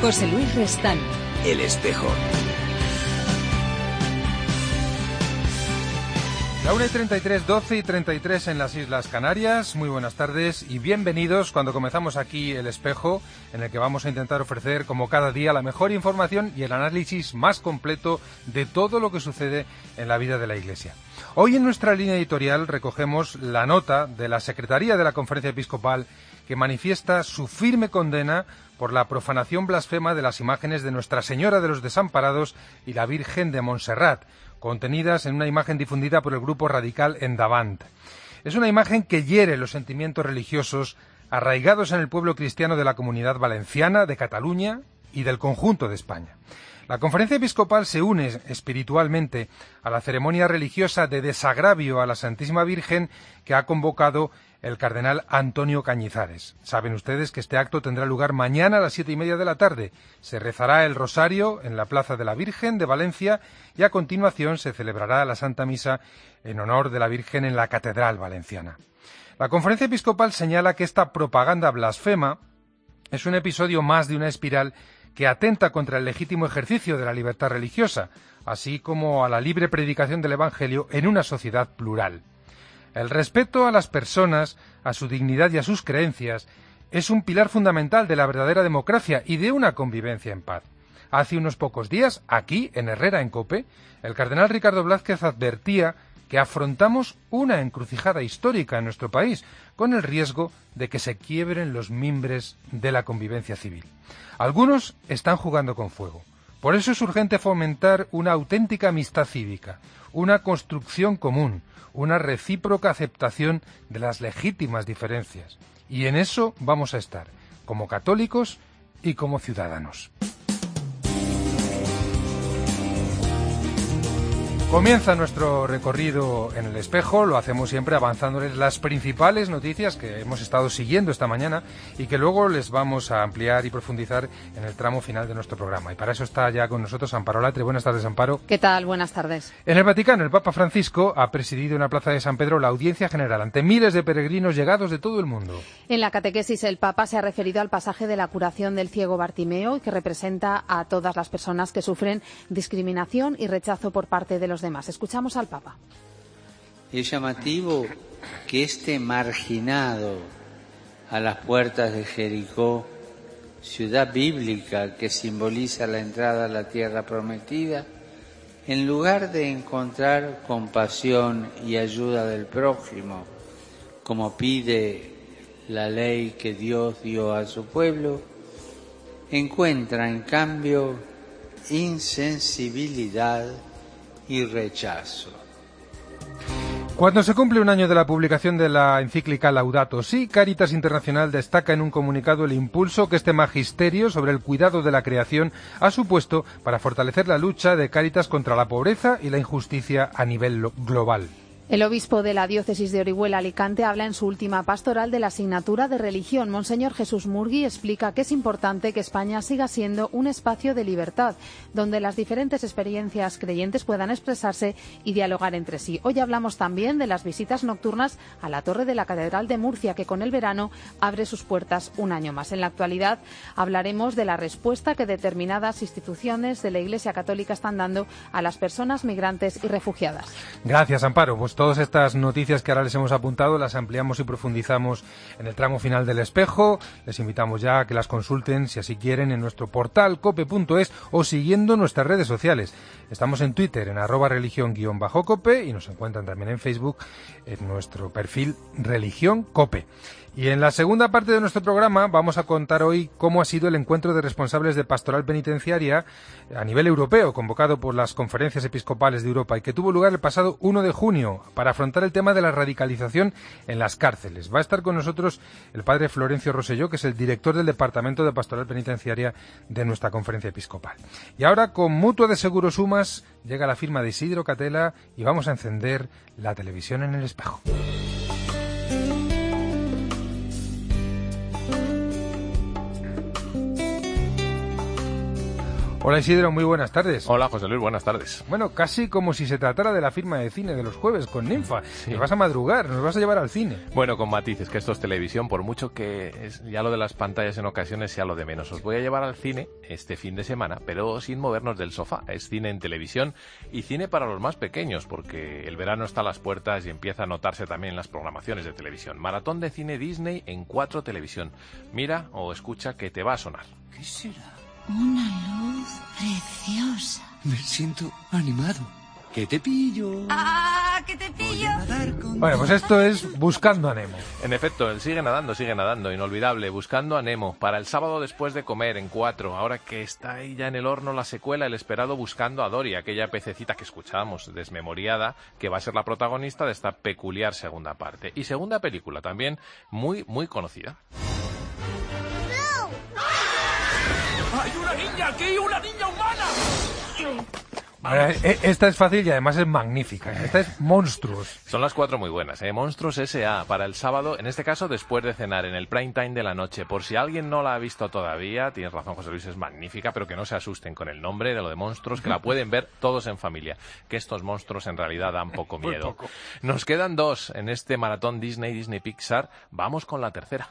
José Luis Restán. El Espejo. La 1:33, 12:33 en las Islas Canarias. Muy buenas tardes y bienvenidos cuando comenzamos aquí El Espejo, en el que vamos a intentar ofrecer, como cada día, la mejor información y el análisis más completo de todo lo que sucede en la vida de la Iglesia. Hoy en nuestra línea editorial recogemos la nota de la Secretaría de la Conferencia Episcopal que manifiesta su firme condena por la profanación blasfema de las imágenes de Nuestra Señora de los Desamparados y la Virgen de Montserrat, contenidas en una imagen difundida por el grupo radical Endavant. Es una imagen que hiere los sentimientos religiosos arraigados en el pueblo cristiano de la Comunidad Valenciana, de Cataluña y del conjunto de España. La Conferencia Episcopal se une espiritualmente a la ceremonia religiosa de desagravio a la Santísima Virgen que ha convocado el cardenal Antonio Cañizares. Saben ustedes que este acto tendrá lugar mañana a las 7:30 de la tarde. Se rezará el rosario en la Plaza de la Virgen de Valencia y a continuación se celebrará la Santa Misa en honor de la Virgen en la Catedral Valenciana. La Conferencia Episcopal señala que esta propaganda blasfema es un episodio más de una espiral que atenta contra el legítimo ejercicio de la libertad religiosa, así como a la libre predicación del Evangelio en una sociedad plural. El respeto a las personas, a su dignidad y a sus creencias es un pilar fundamental de la verdadera democracia y de una convivencia en paz. Hace unos pocos días, aquí, en Herrera, en COPE, el cardenal Ricardo Blázquez advertía que afrontamos una encrucijada histórica en nuestro país, con el riesgo de que se quiebren los mimbres de la convivencia civil. Algunos están jugando con fuego. Por eso es urgente fomentar una auténtica amistad cívica, una construcción común, una recíproca aceptación de las legítimas diferencias. Y en eso vamos a estar, como católicos y como ciudadanos. Comienza nuestro recorrido en El Espejo, lo hacemos siempre avanzándoles las principales noticias que hemos estado siguiendo esta mañana y que luego les vamos a ampliar y profundizar en el tramo final de nuestro programa. Y para eso está ya con nosotros Amparo Latre. Buenas tardes, Amparo. ¿Qué tal? Buenas tardes. En el Vaticano, el Papa Francisco ha presidido en la Plaza de San Pedro la audiencia general ante miles de peregrinos llegados de todo el mundo. En la catequesis, el Papa se ha referido al pasaje de la curación del ciego Bartimeo, que representa a todas las personas que sufren discriminación y rechazo por parte de los demás. Escuchamos al Papa. Es llamativo que este marginado a las puertas de Jericó, ciudad bíblica que simboliza la entrada a la tierra prometida, en lugar de encontrar compasión y ayuda del prójimo, como pide la ley que Dios dio a su pueblo, encuentra en cambio insensibilidad y rechazo. Cuando se cumple un año de la publicación de la encíclica Laudato Si, Cáritas Internacional destaca en un comunicado el impulso que este magisterio sobre el cuidado de la creación ha supuesto para fortalecer la lucha de Cáritas contra la pobreza y la injusticia a nivel global. El obispo de la diócesis de Orihuela, Alicante, habla en su última pastoral de la asignatura de religión. Monseñor Jesús Murgui explica que es importante que España siga siendo un espacio de libertad, donde las diferentes experiencias creyentes puedan expresarse y dialogar entre sí. Hoy hablamos también de las visitas nocturnas a la torre de la Catedral de Murcia, que con el verano abre sus puertas un año más. En la actualidad hablaremos de la respuesta que determinadas instituciones de la Iglesia Católica están dando a las personas migrantes y refugiadas. Gracias, Amparo. Pues todas estas noticias que ahora les hemos apuntado las ampliamos y profundizamos en el tramo final del Espejo. Les invitamos ya a que las consulten, si así quieren, en nuestro portal cope.es o siguiendo nuestras redes sociales. Estamos en Twitter en @religion_cope y nos encuentran también en Facebook en nuestro perfil Religión Cope. Y en la segunda parte de nuestro programa vamos a contar hoy cómo ha sido el encuentro de responsables de pastoral penitenciaria a nivel europeo, convocado por las conferencias episcopales de Europa y que tuvo lugar el pasado 1 de junio para afrontar el tema de la radicalización en las cárceles. Va a estar con nosotros el padre Florencio Rosselló, que es el director del Departamento de Pastoral Penitenciaria de nuestra conferencia episcopal. Y ahora, con Mutua de Seguros Sumas, llega la firma de Isidro Catela y vamos a encender la televisión en el espejo. Hola Isidro, muy buenas tardes. Hola José Luis, buenas tardes. Bueno, casi como si se tratara de la firma de cine de los jueves con Ninfa. Sí. Nos vas a madrugar, nos vas a llevar al cine. Bueno, con matices, que esto es televisión, por mucho que ya lo de las pantallas en ocasiones sea lo de menos. Os voy a llevar al cine este fin de semana, pero sin movernos del sofá. Es cine en televisión y cine para los más pequeños, porque el verano está a las puertas y empieza a notarse también en las programaciones de televisión. Maratón de cine Disney en 4 televisión. Mira o escucha que te va a sonar. ¿Qué será? Una luz preciosa. Me siento animado. ¡Que te pillo! ¡Ah, que te pillo! Bueno, pues esto es Buscando a Nemo. En efecto, el sigue nadando, inolvidable, Buscando a Nemo, para el sábado después de comer en 4, ahora que está ahí ya en el horno la secuela, el esperado Buscando a Dory, aquella pececita que escuchábamos desmemoriada, que va a ser la protagonista de esta peculiar segunda parte. Y segunda película, también muy, muy conocida. ¡Hay una niña aquí! ¡Una niña humana! Esta es fácil y además es magnífica. Esta es Monstruos. Son las 4 muy buenas, ¿eh? Monstruos S.A. para el sábado, en este caso después de cenar, en el prime time de la noche. Por si alguien no la ha visto todavía, tienes razón José Luis, es magnífica, pero que no se asusten con el nombre de lo de Monstruos, que la pueden ver todos en familia. Que estos monstruos en realidad dan poco miedo. Poco. Nos quedan 2 en este maratón Disney Pixar. Vamos con la tercera.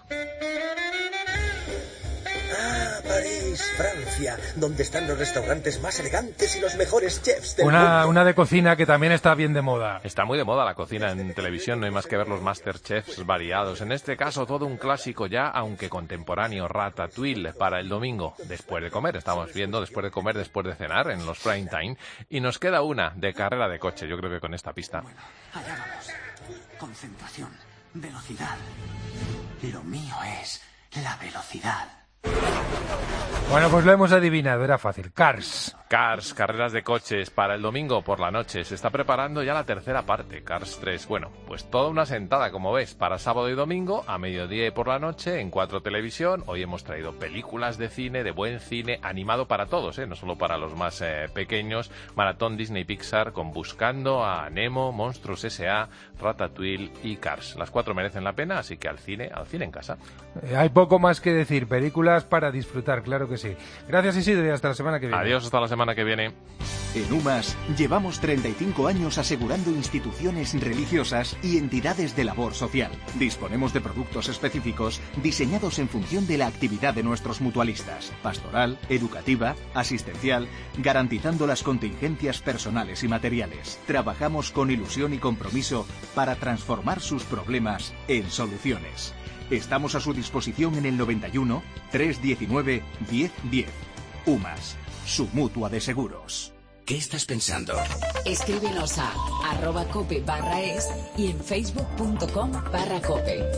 París, Francia, donde están los restaurantes más elegantes y los mejores chefs del mundo. Una de cocina que también está bien de moda. Está muy de moda la cocina en televisión, no hay más que ver los Masterchefs variados. En este caso, todo un clásico ya, aunque contemporáneo, Ratatouille, para el domingo, después de comer. Estamos viendo después de comer, después de cenar, en los prime time. Y nos queda una de carrera de coche, yo creo que con esta pista. Bueno, allá vamos. Concentración, velocidad. Lo mío es la velocidad. Bueno, pues lo hemos adivinado, era fácil. Cars, carreras de coches para el domingo por la noche. Se está preparando ya la tercera parte, Cars 3. Bueno, pues toda una sentada, como ves, para sábado y domingo, a mediodía y por la noche, en 4 televisión. Hoy hemos traído películas de cine, de buen cine, animado para todos, no solo para los más pequeños. Maratón Disney Pixar con Buscando a Nemo, Monstruos S.A., Ratatouille y Cars. Las 4 merecen la pena, así que al cine en casa. Hay poco más que decir, películas para disfrutar, claro que sí. Gracias Isidro y hasta la semana que viene. Adiós, hasta la semana que viene. En UMAS llevamos 35 años asegurando instituciones religiosas y entidades de labor social. Disponemos de productos específicos diseñados en función de la actividad de nuestros mutualistas. Pastoral, educativa, asistencial, garantizando las contingencias personales y materiales. Trabajamos con ilusión y compromiso para transformar sus problemas en soluciones. Estamos a su disposición en el 91 319 1010. UMAS, su mutua de seguros. ¿Qué estás pensando? Escríbenos a @cope.es y en facebook.com/cope.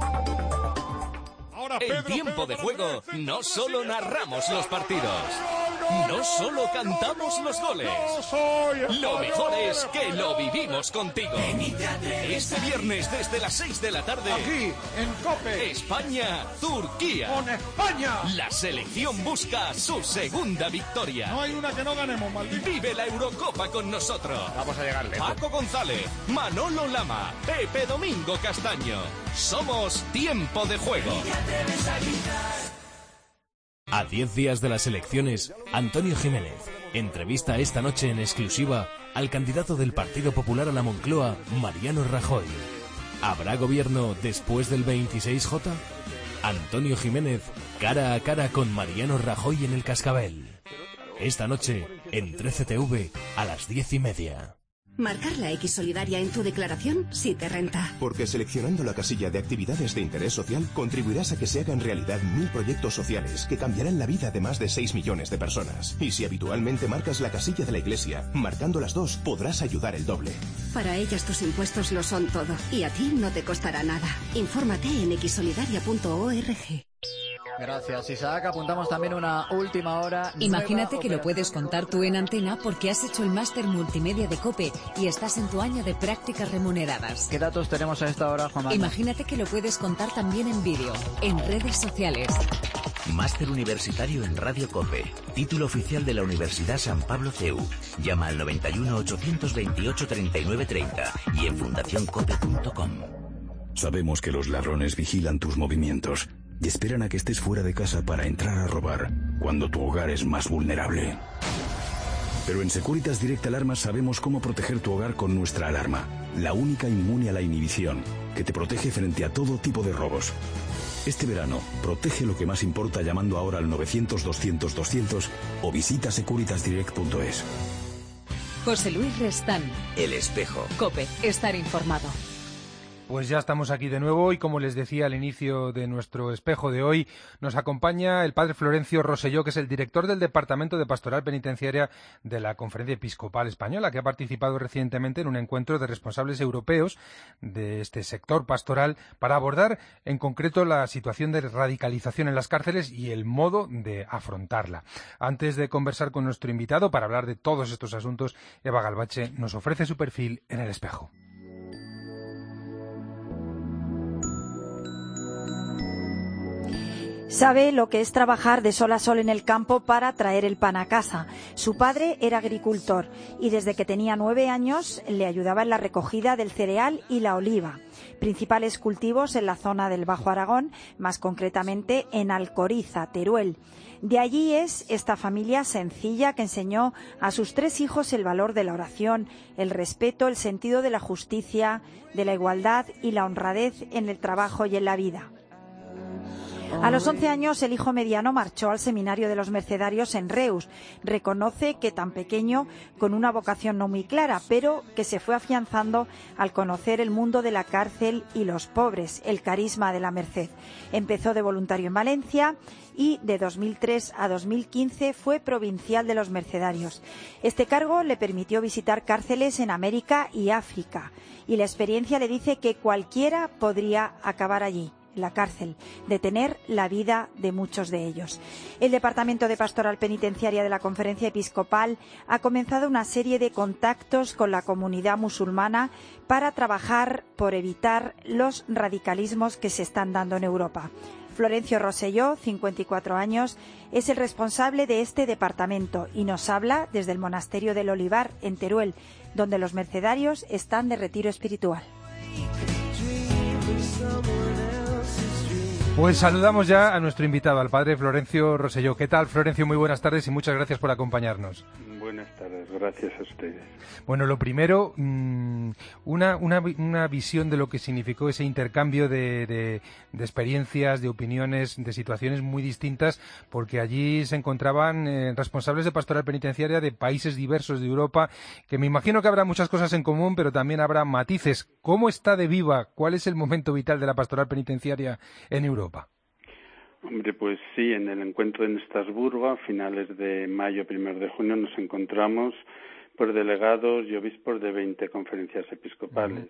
En Tiempo de Juego no solo narramos los partidos, no solo cantamos los goles, lo mejor es que lo vivimos contigo. Este viernes desde las 6 de la tarde, aquí en COPE, España-Turquía. ¡Con España! La selección busca su segunda victoria. No hay una que no ganemos, maldito. Vive la Eurocopa con nosotros. Vamos a llegarle. Paco González, Manolo Lama, Pepe Domingo Castaño. Somos Tiempo de Juego. A 10 días de las elecciones, Antonio Jiménez entrevista esta noche en exclusiva al candidato del Partido Popular a la Moncloa, Mariano Rajoy. ¿Habrá gobierno después del 26J? Antonio Jiménez, cara a cara con Mariano Rajoy en el Cascabel. Esta noche, en 13TV, a las 10:30. Marcar la X solidaria en tu declaración sí te renta. Porque seleccionando la casilla de actividades de interés social contribuirás a que se hagan realidad 1000 proyectos sociales que cambiarán la vida de más de 6 millones de personas. Y si habitualmente marcas la casilla de la iglesia, marcando las 2 podrás ayudar el doble. Para ellas tus impuestos lo son todo y a ti no te costará nada. Infórmate en xsolidaria.org. Gracias, Isaac. Apuntamos también una última hora. Imagínate que lo puedes contar tú en Antena porque has hecho el máster multimedia de COPE y estás en tu año de prácticas remuneradas. ¿Qué datos tenemos a esta hora, Juan Manuel? Imagínate que lo puedes contar también en vídeo, en redes sociales. Máster universitario en Radio COPE. Título oficial de la Universidad San Pablo CEU. Llama al 91 828 3930 y en fundacioncope.com. Sabemos que los ladrones vigilan tus movimientos. y esperan a que estés fuera de casa para entrar a robar cuando tu hogar es más vulnerable. Pero en Securitas Direct Alarmas sabemos cómo proteger tu hogar con nuestra alarma, la única inmune a la inhibición, que te protege frente a todo tipo de robos. Este verano, protege lo que más importa llamando ahora al 900-200-200 o visita securitasdirect.es. José Luis Restán. El Espejo. COPE. Estar informado. Pues ya estamos aquí de nuevo y como les decía al inicio de nuestro espejo de hoy, nos acompaña el padre Florencio Rosselló, que es el director del Departamento de Pastoral Penitenciaria de la Conferencia Episcopal Española, que ha participado recientemente en un encuentro de responsables europeos de este sector pastoral para abordar en concreto la situación de radicalización en las cárceles y el modo de afrontarla. Antes de conversar con nuestro invitado para hablar de todos estos asuntos, Eva Galvache nos ofrece su perfil en el espejo. Sabe lo que es trabajar de sol a sol en el campo para traer el pan a casa. Su padre era agricultor y desde que tenía 9 años le ayudaba en la recogida del cereal y la oliva, principales cultivos en la zona del Bajo Aragón, más concretamente en Alcoriza, Teruel. De allí es esta familia sencilla que enseñó a sus 3 hijos el valor de la oración, el respeto, el sentido de la justicia, de la igualdad y la honradez en el trabajo y en la vida. A los 11 años, el hijo mediano marchó al seminario de los Mercedarios en Reus. Reconoce que tan pequeño, con una vocación no muy clara, pero que se fue afianzando al conocer el mundo de la cárcel y los pobres, el carisma de la Merced. Empezó de voluntario en Valencia y de 2003 a 2015 fue provincial de los Mercedarios. Este cargo le permitió visitar cárceles en América y África, y la experiencia le dice que cualquiera podría acabar allí, la cárcel, detener la vida de muchos de ellos. El Departamento de Pastoral Penitenciaria de la Conferencia Episcopal ha comenzado una serie de contactos con la comunidad musulmana para trabajar por evitar los radicalismos que se están dando en Europa. Florencio Rosselló, 54 años, es el responsable de este departamento y nos habla desde el Monasterio del Olivar, en Teruel, donde los mercedarios están de retiro espiritual. Pues saludamos ya a nuestro invitado, al padre Florencio Rosselló. ¿Qué tal, Florencio? Muy buenas tardes y muchas gracias por acompañarnos. Buenas tardes, gracias a ustedes. Bueno, lo primero, una visión de lo que significó ese intercambio de experiencias, de opiniones, de situaciones muy distintas, porque allí se encontraban responsables de pastoral penitenciaria de países diversos de Europa, que me imagino que habrá muchas cosas en común, pero también habrá matices. ¿Cómo está de viva? ¿Cuál es el momento vital de la pastoral penitenciaria en Europa? Hombre, pues sí, en el encuentro en Estrasburgo, a finales de mayo, 1 de junio, nos encontramos por delegados y obispos de 20 conferencias episcopales.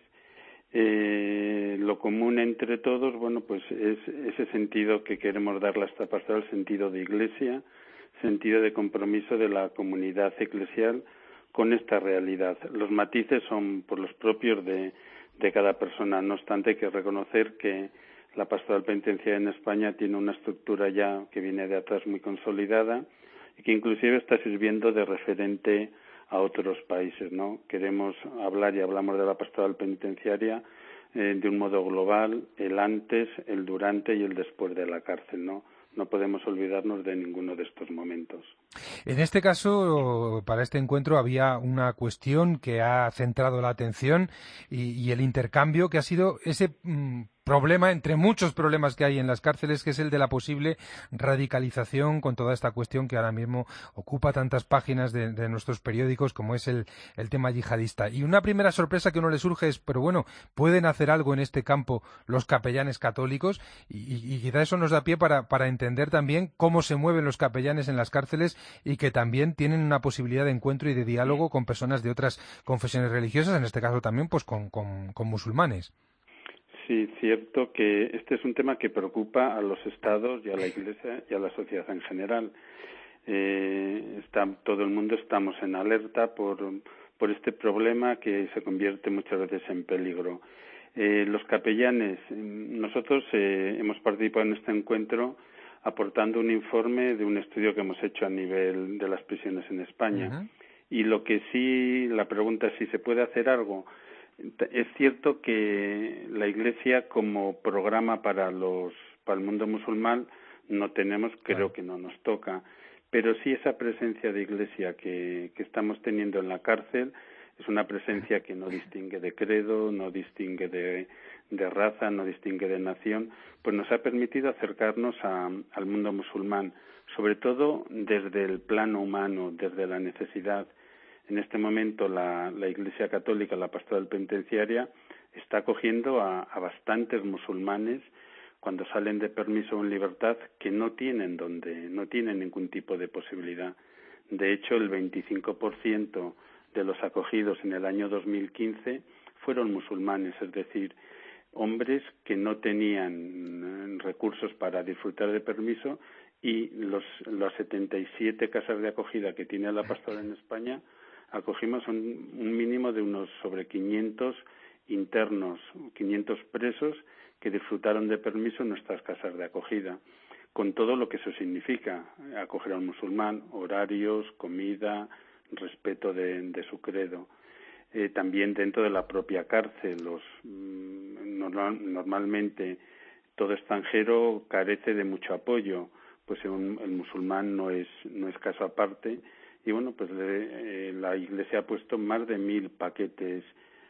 Lo común entre todos, bueno, pues es ese sentido que queremos darle a esta pastoral, sentido de iglesia, sentido de compromiso de la comunidad eclesial con esta realidad. Los matices son por los propios de cada persona, no obstante hay que reconocer que la pastoral penitenciaria en España tiene una estructura ya que viene de atrás muy consolidada y que inclusive está sirviendo de referente a otros países, ¿no? Queremos hablar y hablamos de la pastoral penitenciaria de un modo global, el antes, el durante y el después de la cárcel, ¿no? No podemos olvidarnos de ninguno de estos momentos. En este caso, para este encuentro había una cuestión que ha centrado la atención y el intercambio que ha sido ese problema, entre muchos problemas que hay en las cárceles, que es el de la posible radicalización con toda esta cuestión que ahora mismo ocupa tantas páginas de nuestros periódicos como es el tema yihadista. Y una primera sorpresa que a uno le surge es, pero bueno, ¿pueden hacer algo en este campo los capellanes católicos? Y quizá eso nos da pie para entender también cómo se mueven los capellanes en las cárceles y que también tienen una posibilidad de encuentro y de diálogo con personas de otras confesiones religiosas, en este caso también pues con musulmanes. Sí, cierto que este es un tema que preocupa a los estados y a la Iglesia y a la sociedad en general. Todo el mundo estamos en alerta por este problema que se convierte muchas veces en peligro. Los capellanes, nosotros hemos participado en este encuentro aportando un informe de un estudio que hemos hecho a nivel de las prisiones en España. Uh-huh. Y lo que sí, la pregunta es si se puede hacer algo. Es cierto que la Iglesia como programa para para el mundo musulmán no tenemos, creo que no nos toca, pero sí esa presencia de iglesia que estamos teniendo en la cárcel es una presencia que no distingue de credo, no distingue de raza, no distingue de nación, pues nos ha permitido acercarnos al mundo musulmán, sobre todo desde el plano humano, desde la necesidad. En este momento la Iglesia Católica, la Pastoral Penitenciaria, está acogiendo a bastantes musulmanes cuando salen de permiso en libertad que no tienen ningún tipo de posibilidad. De hecho, el 25% de los acogidos en el año 2015 fueron musulmanes, es decir, hombres que no tenían recursos para disfrutar de permiso, y las 77 casas de acogida que tiene la Pastoral en España, acogimos un mínimo de unos sobre 500 internos, 500 presos que disfrutaron de permiso en nuestras casas de acogida, con todo lo que eso significa, acoger a un musulmán, horarios, comida, respeto de su credo. También dentro de la propia cárcel, normalmente todo extranjero carece de mucho apoyo, pues el musulmán no es caso aparte, y bueno, pues la Iglesia ha puesto más de 1.000 paquetes,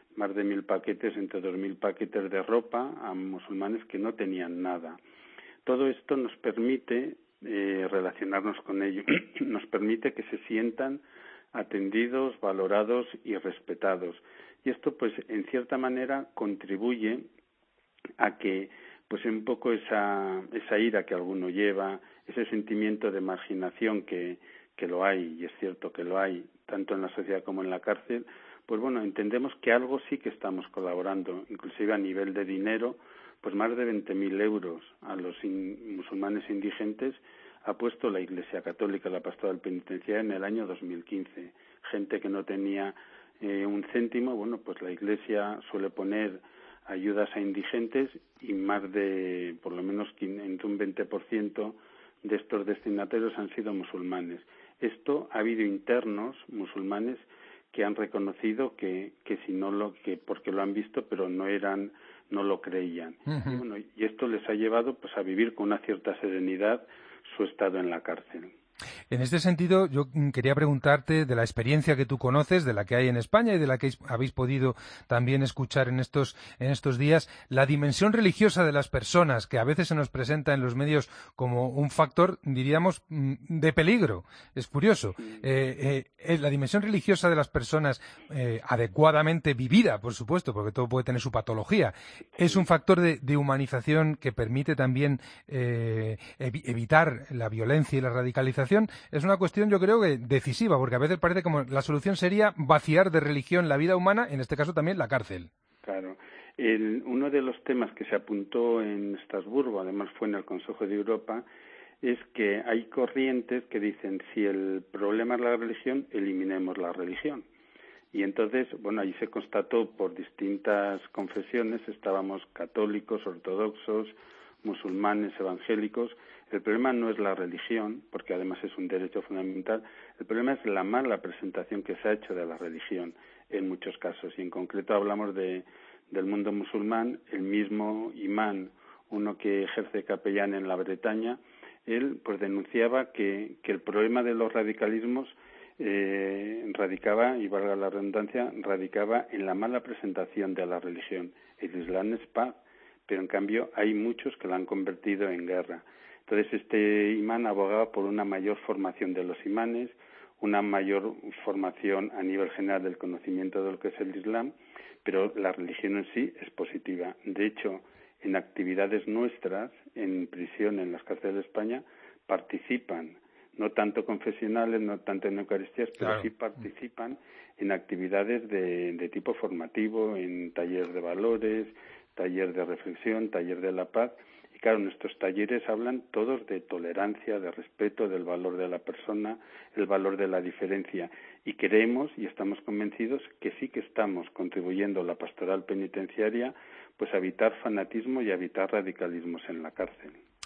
entre 2.000 paquetes de ropa a musulmanes que no tenían nada. Todo esto nos permite relacionarnos con ellos, nos permite que se sientan atendidos, valorados y respetados. Y esto, pues, en cierta manera contribuye a que, pues, un poco esa ira que alguno lleva, ese sentimiento de marginación que lo hay, y es cierto que lo hay, tanto en la sociedad como en la cárcel, pues bueno, entendemos que algo sí que estamos colaborando, inclusive a nivel de dinero, pues más de 20.000 euros a los musulmanes indigentes ha puesto la Iglesia Católica, la Pastoral Penitenciaria, en el año 2015. Gente que no tenía un céntimo, bueno, pues la Iglesia suele poner ayudas a indigentes, y más de, por lo menos, entre un 20% de estos destinatarios han sido musulmanes. Esto ha habido internos musulmanes que han reconocido que porque lo han visto, pero no lo creían. Uh-huh. Y bueno, y esto les ha llevado, pues, a vivir con una cierta serenidad su estado en la cárcel. En este sentido, yo quería preguntarte de la experiencia que tú conoces, de la que hay en España y de la que habéis podido también escuchar en estos días, la dimensión religiosa de las personas, que a veces se nos presenta en los medios como un factor, diríamos, de peligro. Es curioso. La dimensión religiosa de las personas, adecuadamente vivida, por supuesto, porque todo puede tener su patología, es un factor de humanización que permite también evitar la violencia y la radicalización. Es una cuestión, yo creo, que decisiva, porque a veces parece como la solución sería vaciar de religión la vida humana, en este caso también la cárcel. Claro. Uno de los temas que se apuntó en Estrasburgo, además fue en el Consejo de Europa, es que hay corrientes que dicen, si el problema es la religión, eliminemos la religión. Y entonces, bueno, ahí se constató por distintas confesiones, estábamos católicos, ortodoxos, musulmanes, evangélicos. El problema no es la religión, porque además es un derecho fundamental. El problema es la mala presentación que se ha hecho de la religión en muchos casos. Y en concreto hablamos del mundo musulmán. El mismo imán, uno que ejerce capellán en la Bretaña, él pues denunciaba que el problema de los radicalismos radicaba, y valga la redundancia, radicaba en la mala presentación de la religión. El Islam es paz, pero en cambio hay muchos que la han convertido en guerra. Entonces este imán abogaba por una mayor formación de los imanes, una mayor formación a nivel general del conocimiento de lo que es el Islam, pero la religión en sí es positiva. De hecho, en actividades nuestras, en prisión, en las cárceles de España, participan, no tanto confesionales, no tanto en Eucaristías, pero claro, sí participan en actividades de tipo formativo, en talleres de valores, taller de reflexión, taller de la paz. Y claro, nuestros talleres hablan todos de tolerancia, de respeto, del valor de la persona, el valor de la diferencia. Y creemos y estamos convencidos que sí que estamos contribuyendo la pastoral penitenciaria pues a evitar fanatismo y a evitar radicalismos en la cárcel.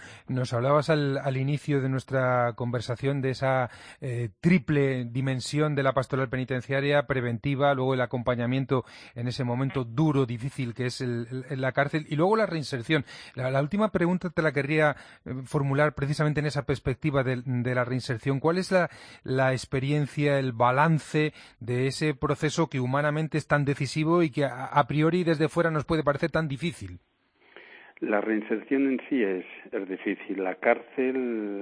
Nos hablabas al inicio de nuestra conversación de esa triple dimensión de la pastoral penitenciaria, preventiva, luego el acompañamiento en ese momento duro, difícil que es la cárcel, y luego la reinserción. La última pregunta te la querría formular precisamente en esa perspectiva de la reinserción. ¿Cuál es la experiencia, el balance de ese proceso que humanamente es tan decisivo y que a priori desde fuera nos puede parecer tan difícil? La reinserción en sí es difícil. La cárcel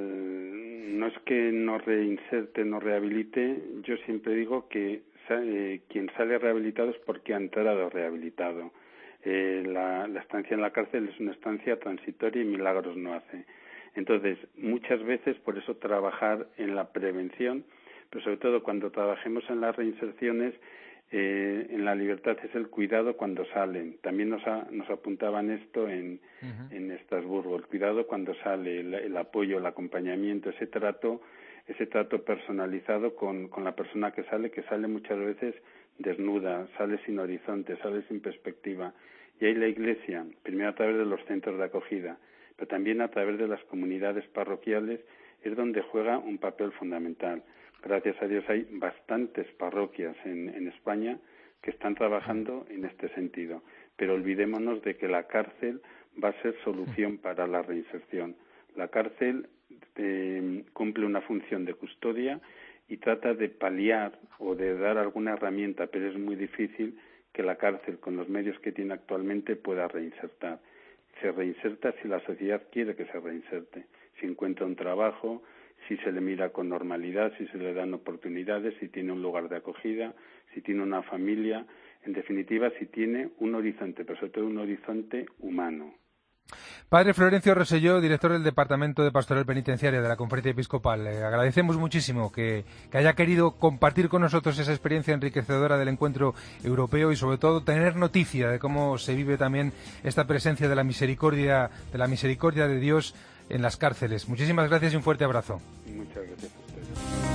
no es que no reinserte, no rehabilite. Yo siempre digo que quien sale rehabilitado es porque ha entrado rehabilitado. La estancia en la cárcel es una estancia transitoria y milagros no hace. Entonces, muchas veces, por eso trabajar en la prevención, pero sobre todo cuando trabajemos en las reinserciones, en la libertad es el cuidado cuando salen. También nos apuntaban esto en Estrasburgo, el cuidado cuando sale, el apoyo, el acompañamiento, ese trato personalizado con la persona que sale muchas veces desnuda, sale sin horizonte, sale sin perspectiva. Y ahí la Iglesia, primero a través de los centros de acogida, pero también a través de las comunidades parroquiales, es donde juega un papel fundamental. Gracias a Dios hay bastantes parroquias en España que están trabajando en este sentido. Pero olvidémonos de que la cárcel va a ser solución para la reinserción. La cárcel cumple una función de custodia y trata de paliar o de dar alguna herramienta, pero es muy difícil que la cárcel, con los medios que tiene actualmente, pueda reinsertar. Se reinserta si la sociedad quiere que se reinserte, si encuentra un trabajo, si se le mira con normalidad, si se le dan oportunidades, si tiene un lugar de acogida, si tiene una familia, en definitiva, si tiene un horizonte, pero sobre todo un horizonte humano. Padre Florencio Rosselló, director del Departamento de Pastoral Penitenciaria de la Conferencia Episcopal, le agradecemos muchísimo que haya querido compartir con nosotros esa experiencia enriquecedora del encuentro europeo y sobre todo tener noticia de cómo se vive también esta presencia de la misericordia de Dios en las cárceles. Muchísimas gracias y un fuerte abrazo. Muchas gracias a ustedes.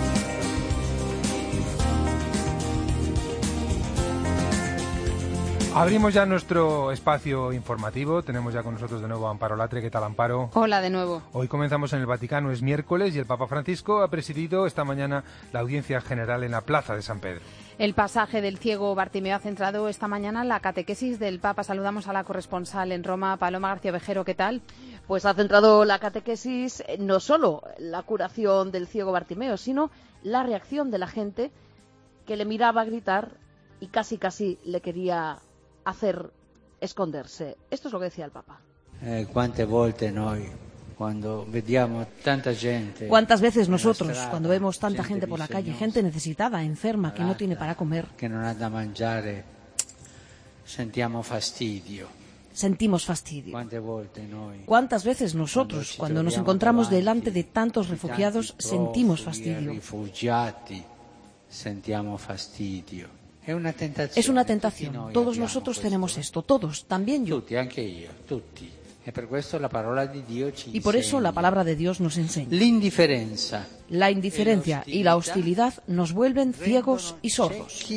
Abrimos ya nuestro espacio informativo. Tenemos ya con nosotros de nuevo a Amparo Latre. ¿Qué tal, Amparo? Hola de nuevo. Hoy comenzamos en el Vaticano, es miércoles, y el Papa Francisco ha presidido esta mañana la audiencia general en la Plaza de San Pedro. El pasaje del ciego Bartimeo ha centrado esta mañana la catequesis del Papa. Saludamos a la corresponsal en Roma, Paloma García Vejero. ¿Qué tal? Pues ha centrado la catequesis no solo la curación del ciego Bartimeo, sino la reacción de la gente que le miraba gritar y casi le quería hacer esconderse. Esto es lo que decía el Papa. ¿Cuántas veces nosotros, cuando vemos tanta gente por la calle, gente necesitada, enferma, que no tiene para comer, que no ha da mangiare, sentimos fastidio? ¿Cuántas veces nosotros, cuando nos encontramos delante de tantos refugiados, sentimos fastidio? Es una tentación. Todos nosotros tenemos esto, todos, también yo. Y por eso la palabra de Dios nos enseña. La indiferencia y la hostilidad nos vuelven ciegos y sordos.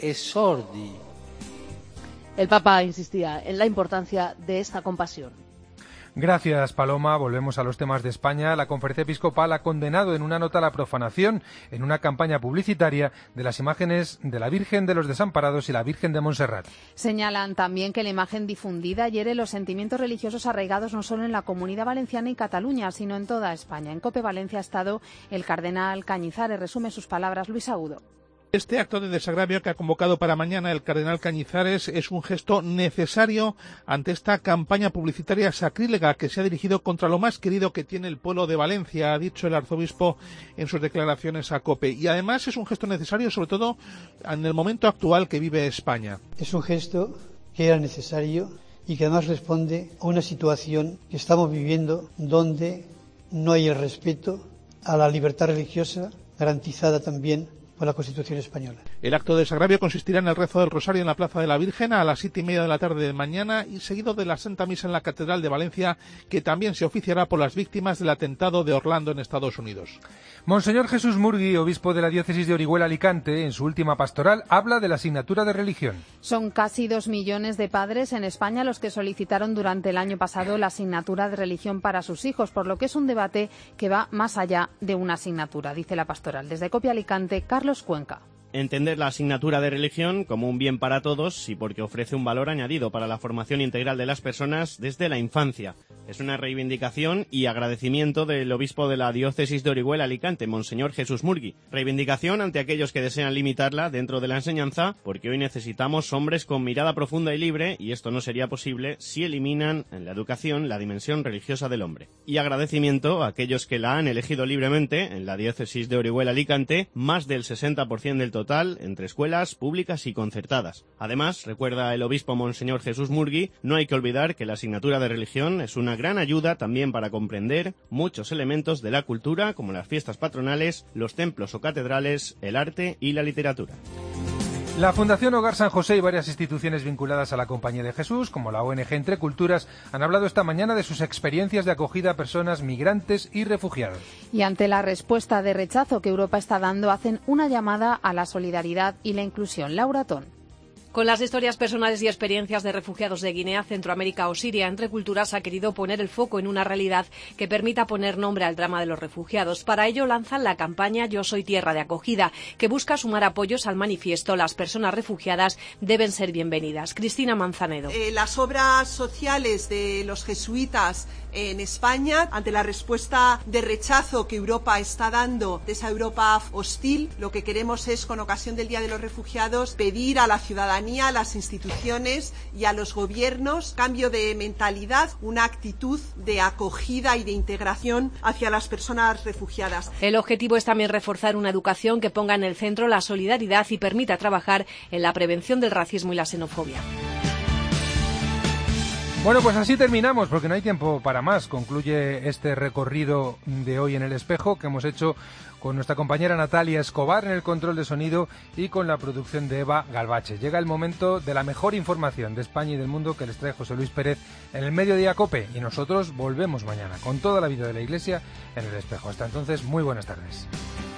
El Papa insistía en la importancia de esta compasión. Gracias, Paloma. Volvemos a los temas de España. La Conferencia Episcopal ha condenado en una nota la profanación en una campaña publicitaria de las imágenes de la Virgen de los Desamparados y la Virgen de Montserrat. Señalan también que la imagen difundida hiere los sentimientos religiosos arraigados no solo en la Comunidad Valenciana y Cataluña, sino en toda España. En COPE Valencia ha estado el cardenal Cañizares. Resume sus palabras Luis Agudo. Este acto de desagravio que ha convocado para mañana el cardenal Cañizares es un gesto necesario ante esta campaña publicitaria sacrílega que se ha dirigido contra lo más querido que tiene el pueblo de Valencia, ha dicho el arzobispo en sus declaraciones a COPE. Y además es un gesto necesario, sobre todo en el momento actual que vive España. Es un gesto que era necesario y que además responde a una situación que estamos viviendo donde no hay el respeto a la libertad religiosa garantizada también por la Constitución española. El acto de desagravio consistirá en el rezo del Rosario en la Plaza de la Virgen a las 7:30 de la tarde de mañana y seguido de la Santa Misa en la Catedral de Valencia, que también se oficiará por las víctimas del atentado de Orlando en Estados Unidos. Monseñor Jesús Murgui, obispo de la diócesis de Orihuela-Alicante, en su última pastoral habla de la asignatura de religión. Son casi 2 millones de padres en España los que solicitaron durante el año pasado la asignatura de religión para sus hijos, por lo que es un debate que va más allá de una asignatura, dice la pastoral. Desde COPE Alicante, Carlos Cuenca. Entender la asignatura de religión como un bien para todos y porque ofrece un valor añadido para la formación integral de las personas desde la infancia. Es una reivindicación y agradecimiento del obispo de la diócesis de Orihuela-Alicante, Monseñor Jesús Murgui. Reivindicación ante aquellos que desean limitarla dentro de la enseñanza, porque hoy necesitamos hombres con mirada profunda y libre, y esto no sería posible si eliminan en la educación la dimensión religiosa del hombre. Y agradecimiento a aquellos que la han elegido libremente, en la diócesis de Orihuela-Alicante, más del 60% del total entre escuelas públicas y concertadas. Además, recuerda el obispo Monseñor Jesús Murgui, no hay que olvidar que la asignatura de religión es una gran ayuda también para comprender muchos elementos de la cultura, como las fiestas patronales, los templos o catedrales, el arte y la literatura. La Fundación Hogar San José y varias instituciones vinculadas a la Compañía de Jesús, como la ONG Entre Culturas, han hablado esta mañana de sus experiencias de acogida a personas migrantes y refugiados. Y ante la respuesta de rechazo que Europa está dando, hacen una llamada a la solidaridad y la inclusión. Laura Ton. Con las historias personales y experiencias de refugiados de Guinea, Centroamérica o Siria, Entre Culturas ha querido poner el foco en una realidad que permita poner nombre al drama de los refugiados. Para ello lanzan la campaña Yo soy tierra de acogida, que busca sumar apoyos al manifiesto Las personas refugiadas deben ser bienvenidas. Cristina Manzanedo. Las obras sociales de los jesuitas en España, ante la respuesta de rechazo que Europa está dando, de esa Europa hostil, lo que queremos es, con ocasión del Día de los Refugiados, pedir a la ciudadanía, a las instituciones y a los gobiernos cambio de mentalidad, una actitud de acogida y de integración hacia las personas refugiadas. El objetivo es también reforzar una educación que ponga en el centro la solidaridad y permita trabajar en la prevención del racismo y la xenofobia. Bueno, pues así terminamos, porque no hay tiempo para más. Concluye este recorrido de hoy en El Espejo que hemos hecho con nuestra compañera Natalia Escobar en el control de sonido y con la producción de Eva Galvache. Llega el momento de la mejor información de España y del mundo que les trae José Luis Pérez en el Mediodía COPE, y nosotros volvemos mañana con toda la vida de la Iglesia en El Espejo. Hasta entonces, muy buenas tardes.